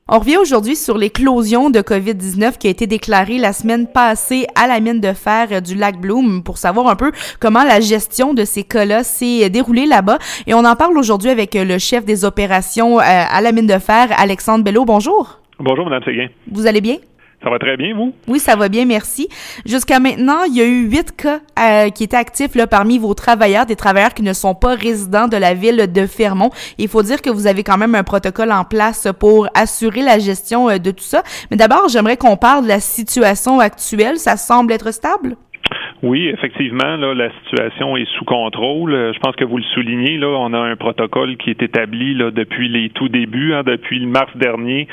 On revient aujourd'hui sur l'éclosion de COVID-19 qui a été déclarée la semaine passée à la mine de fer du lac Bloom pour savoir un peu comment la gestion de ces cas-là s'est déroulée là-bas. Et on en parle aujourd'hui avec le chef des opérations à la mine de fer, Alexandre Belleau. Bonjour. Bonjour, Mme Séguin. Vous allez bien? Ça va très bien, vous? Oui, ça va bien, merci. Jusqu'à maintenant, il y a eu 8 cas qui étaient actifs là, parmi vos travailleurs, des travailleurs qui ne sont pas résidents de la ville de Fermont. Il faut dire que vous avez quand même un protocole en place pour assurer la gestion de tout ça. Mais d'abord, j'aimerais qu'on parle de la situation actuelle. Ça semble être stable? Oui, effectivement, là, la situation est sous contrôle. Je pense que vous le soulignez, là, on a un protocole qui est établi là, depuis les tout débuts, depuis le mars dernier.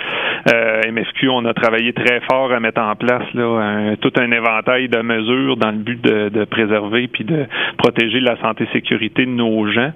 MFQ, on a travaillé très fort à mettre en place là, tout un éventail de mesures dans le but de préserver puis de protéger la santé et sécurité de nos gens.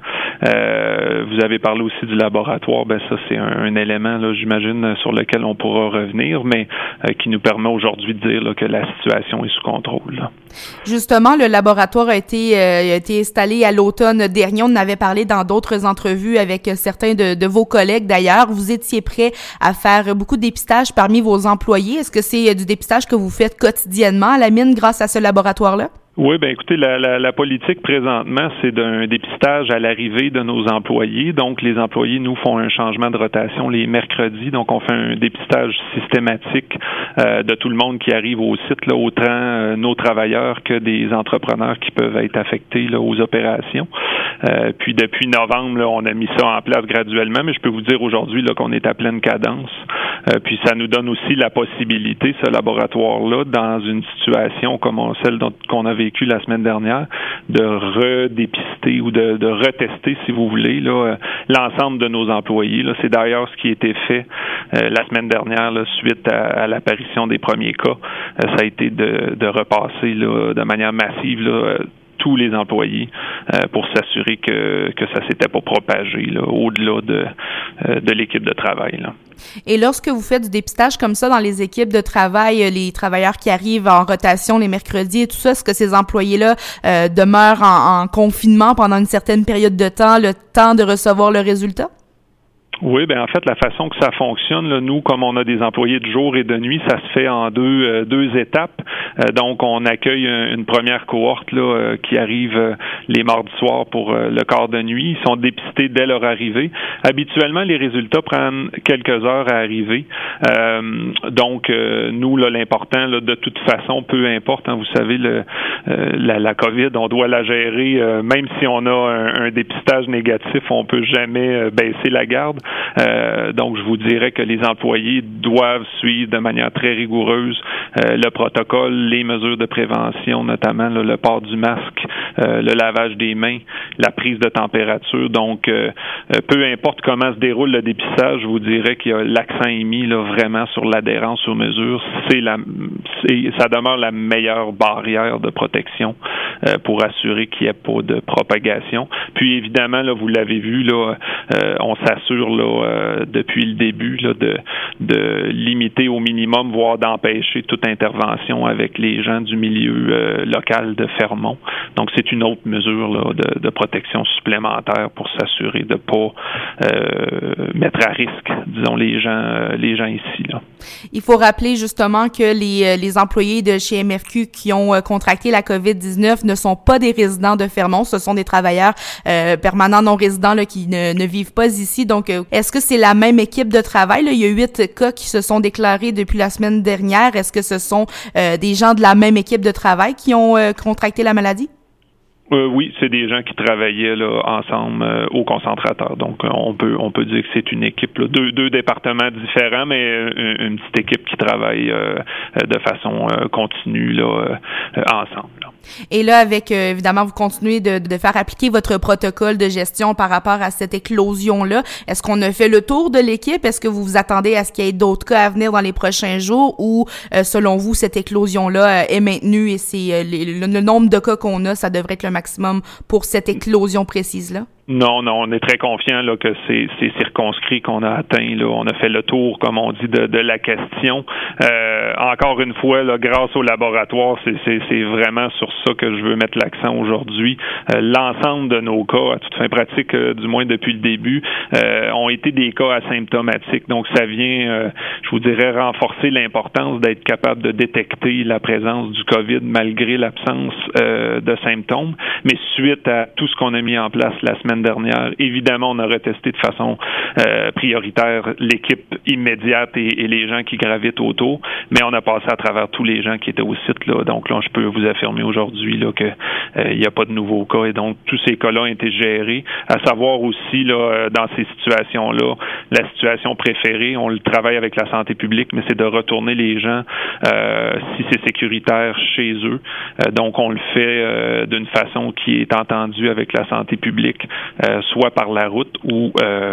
Vous avez parlé aussi du laboratoire. Ben ça, c'est un élément, là, j'imagine, sur lequel on pourra revenir, mais qui nous permet aujourd'hui de dire là, que la situation est sous contrôle. Là. Justement, le laboratoire a été installé à l'automne dernier. On en avait parlé dans d'autres entrevues avec certains de vos collègues d'ailleurs. Vous étiez prêt à faire beaucoup de dépistage parmi vos employés. Est-ce que c'est du dépistage que vous faites quotidiennement à la mine grâce à ce laboratoire-là? Oui, ben écoutez, la politique présentement, c'est d'un dépistage à l'arrivée de nos employés. Donc, les employés, nous, font un changement de rotation les mercredis. Donc, on fait un dépistage systématique de tout le monde qui arrive au site, là, autant nos travailleurs que des entrepreneurs qui peuvent être affectés là, aux opérations. Puis, depuis novembre, là, on a mis ça en place graduellement, mais je peux vous dire aujourd'hui là, qu'on est à pleine cadence. Puis, ça nous donne aussi la possibilité, ce laboratoire-là, dans une situation comme celle qu'on a vécu la semaine dernière, de redépister ou de retester, si vous voulez, là, l'ensemble de nos employés. Là. C'est d'ailleurs ce qui a été fait la semaine dernière, là, suite à l'apparition des premiers cas. Ça a été de repasser là, de manière massive là, tous les employés pour s'assurer que ça s'était pas propagé là, au-delà de l'équipe de travail. Là. Et lorsque vous faites du dépistage comme ça dans les équipes de travail, les travailleurs qui arrivent en rotation les mercredis et tout ça, est-ce que ces employés-là demeurent en confinement pendant une certaine période de temps, le temps de recevoir le résultat? Oui, ben en fait, la façon que ça fonctionne, là, nous, comme on a des employés de jour et de nuit, ça se fait en deux étapes. Donc, on accueille une première cohorte là, qui arrive les mardis soirs pour le quart de nuit. Ils sont dépistés dès leur arrivée. Habituellement, les résultats prennent quelques heures à arriver. Donc, nous, là, l'important, là, de toute façon, peu importe, vous savez, la COVID, on doit la gérer. Même si on a un dépistage négatif, on peut jamais baisser la garde. Donc, je vous dirais que les employés doivent suivre de manière très rigoureuse le protocole, les mesures de prévention, notamment là, le port du masque, le lavage des mains, la prise de température. Donc, peu importe comment se déroule le dépistage, je vous dirais qu'il y a l'accent est mis là, vraiment sur l'adhérence aux mesures. Ça demeure la meilleure barrière de protection pour assurer qu'il n'y ait pas de propagation. Puis, évidemment, là, vous l'avez vu, là, on s'assure là, depuis le début là, de limiter au minimum, voire d'empêcher toute intervention avec les gens du milieu local de Fermont. Donc, c'est une autre mesure là, de protection supplémentaire pour s'assurer de ne pas mettre à risque, disons, les gens ici. Là. Il faut rappeler justement que les employés de chez MFQ qui ont contracté la COVID-19 ne sont pas des résidents de Fermont, ce sont des travailleurs permanents non résidents là, qui ne vivent pas ici. Donc, est-ce que c'est la même équipe de travail? Là? Il y a 8 cas qui se sont déclarés depuis la semaine dernière. Est-ce que ce sont des gens de la même équipe de travail qui ont contracté la maladie? Oui, c'est des gens qui travaillaient là, ensemble au concentrateur. Donc, on peut dire que c'est une équipe, là, deux départements différents, mais une petite équipe qui travaille de façon continue là, ensemble. Là. Et là, avec évidemment, vous continuez de faire appliquer votre protocole de gestion par rapport à cette éclosion-là. Est-ce qu'on a fait le tour de l'équipe? Est-ce que vous vous attendez à ce qu'il y ait d'autres cas à venir dans les prochains jours ou, selon vous, cette éclosion-là est maintenue et c'est le nombre de cas qu'on a, ça devrait être le maximum pour cette éclosion précise-là? Non, on est très confiant là, que c'est circonscrit qu'on a atteint. Là. On a fait le tour, comme on dit, de la question. Encore une fois, là, grâce au laboratoire, c'est vraiment sur ça que je veux mettre l'accent aujourd'hui. L'ensemble de nos cas, à toute fin pratique, du moins depuis le début, ont été des cas asymptomatiques. Donc, ça vient, je vous dirais, renforcer l'importance d'être capable de détecter la présence du COVID malgré l'absence de symptômes. Mais suite à tout ce qu'on a mis en place la semaine dernière, évidemment, on aurait testé de façon prioritaire l'équipe immédiate et les gens qui gravitent autour, mais on a passé à travers tous les gens qui étaient au site. Là. Donc là, je peux vous affirmer aujourd'hui là, que il n'y a pas de nouveaux cas et donc tous ces cas-là ont été gérés. À savoir aussi, là, dans ces situations-là, la situation préférée, on le travaille avec la santé publique, mais c'est de retourner les gens, si c'est sécuritaire, chez eux. Donc on le fait d'une façon qui est entendue avec la santé publique, soit par la route ou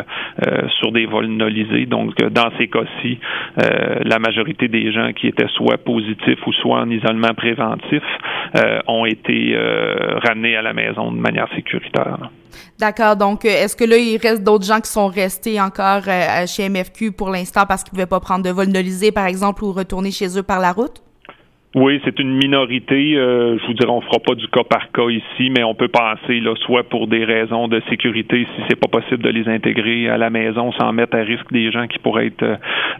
sur des vols nolisés. Donc, dans ces cas-ci, la majorité des gens qui étaient soit positifs ou soit en isolement préventif ont été ramenés à la maison de manière sécuritaire. D'accord. Donc, est-ce que là, il reste d'autres gens qui sont restés encore chez MFQ pour l'instant parce qu'ils ne pouvaient pas prendre de vol nolisé, par exemple, ou retourner chez eux par la route? Oui, c'est une minorité. Je vous dirais, on fera pas du cas par cas ici, mais on peut penser, là, soit pour des raisons de sécurité, si c'est pas possible de les intégrer à la maison sans mettre à risque des gens qui pourraient être,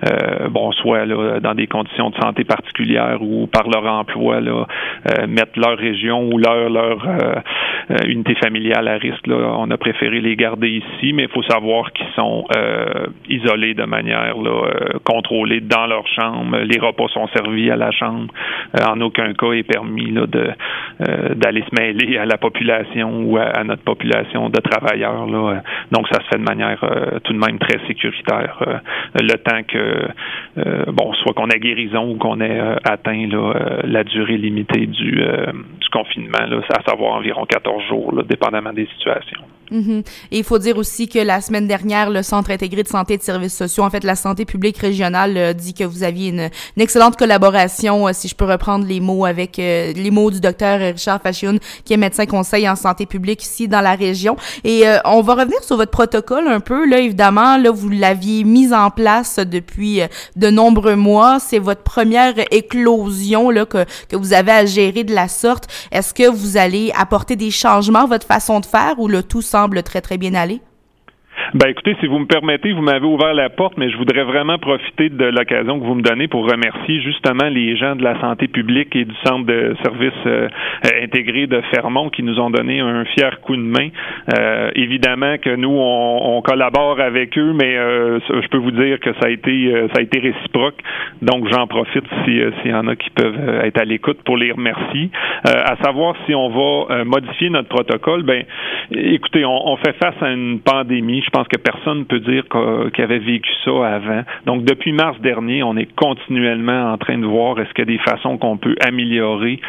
soit là, dans des conditions de santé particulières ou par leur emploi, là, mettre leur région ou leur unité familiale à risque. Là, on a préféré les garder ici, mais il faut savoir qu'ils sont isolés de manière contrôlée dans leur chambre. Les repas sont servis à la chambre. En aucun cas est permis là, d'aller se mêler à la population ou à notre population de travailleurs. Là. Donc, ça se fait de manière tout de même très sécuritaire. Le temps que, soit qu'on ait guérison ou qu'on ait atteint là, la durée limitée du confinement, là, à savoir environ 14 jours, là, dépendamment des situations. Mm-hmm. Et il faut dire aussi que la semaine dernière, le Centre intégré de santé et de services sociaux, en fait, la santé publique régionale, dit que vous aviez une excellente collaboration, si je peux reprendre les mots avec les mots du docteur Richard Fachioun, qui est médecin conseil en santé publique ici dans la région. Et on va revenir sur votre protocole un peu. Là, évidemment, là, vous l'aviez mis en place depuis de nombreux mois. C'est votre première éclosion là que vous avez à gérer de la sorte. Est-ce que vous allez apporter des changements à votre façon de faire ou le tout semble très, très bien aller? Ben écoutez, si vous me permettez, vous m'avez ouvert la porte, mais je voudrais vraiment profiter de l'occasion que vous me donnez pour remercier justement les gens de la santé publique et du centre de services intégrés de Fermont qui nous ont donné un fier coup de main. Évidemment que nous, on collabore avec eux, mais je peux vous dire que ça a été réciproque. Donc, j'en profite s'il y en a qui peuvent être à l'écoute pour les remercier. À savoir si on va modifier notre protocole, ben écoutez, on fait face à une pandémie. Je pense que personne ne peut dire qu'il avait vécu ça avant. Donc, depuis mars dernier, on est continuellement en train de voir est-ce qu'il y a des façons qu'on peut améliorer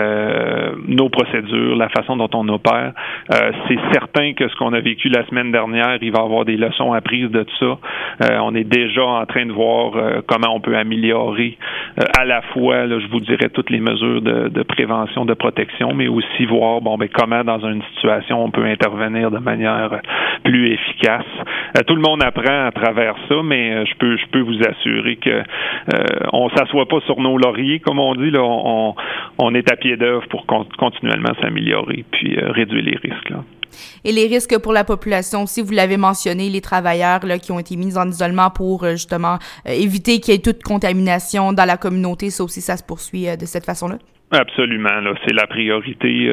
nos procédures, la façon dont on opère. C'est certain que ce qu'on a vécu la semaine dernière, il va y avoir des leçons apprises de tout ça. On est déjà en train de voir comment on peut améliorer à la fois, là, je vous dirais, toutes les mesures de prévention, de protection, mais aussi voir comment dans une situation on peut intervenir de manière plus efficace. Tout le monde apprend à travers ça, mais je peux vous assurer que on s'assoit pas sur nos lauriers, comme on dit. Là, on est à pied d'œuvre pour continuellement s'améliorer puis réduire les risques. Là. Et les risques pour la population aussi, vous l'avez mentionné, les travailleurs là, qui ont été mis en isolement pour justement éviter qu'il y ait toute contamination dans la communauté, ça aussi, ça se poursuit de cette façon-là? Absolument, là, c'est la priorité,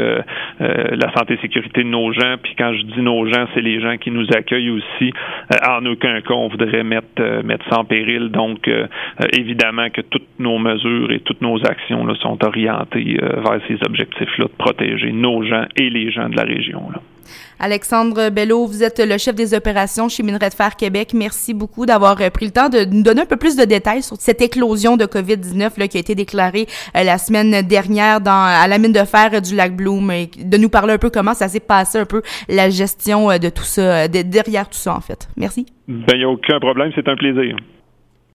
la santé et sécurité de nos gens. Puis quand je dis nos gens, c'est les gens qui nous accueillent aussi. En aucun cas, on voudrait mettre ça en péril. Donc, évidemment que toutes nos mesures et toutes nos actions là, sont orientées vers ces objectifs-là de protéger nos gens et les gens de la région. Là. Alexandre Belleau, vous êtes le chef des opérations chez Minerais de Fer Québec. Merci beaucoup d'avoir pris le temps de nous donner un peu plus de détails sur cette éclosion de COVID-19 là, qui a été déclarée la semaine dernière à la mine de fer du lac Bloom et de nous parler un peu comment ça s'est passé, un peu la gestion de tout ça, derrière tout ça en fait. Merci. Ben, il n'y a aucun problème, c'est un plaisir.